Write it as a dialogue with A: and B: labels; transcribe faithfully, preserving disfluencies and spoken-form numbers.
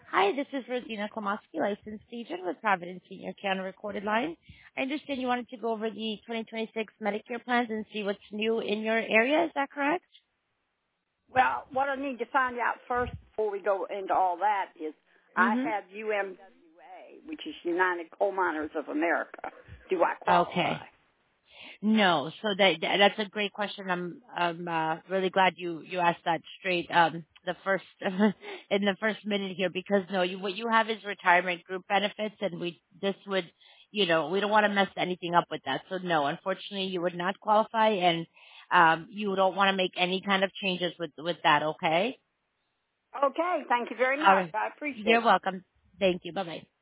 A: Hi, this is Rosina Klomoski, licensed agent with Providence Senior Care on a recorded line. I understand you wanted to go over the twenty twenty-six Medicare plans and see what's new in your area. Is that correct?
B: Well, what I need to find out first before we go into all that is I
A: Mm-hmm.
B: have U M W A, which is United Coal Miners of America. Do I
A: Okay.
B: qualify?
A: No, so that, that that's a great question. I'm I'm uh, really glad you you asked that straight um the first in the first minute here, because no, you what you have is retirement group benefits, and we this would you know we don't want to mess anything up with that. So no, unfortunately, you would not qualify, and um you don't want to make any kind of changes with with that. Okay.
B: Okay, thank you very
A: All
B: much.
A: right.
B: I appreciate
A: You're
B: it.
A: welcome. Thank you. Bye bye.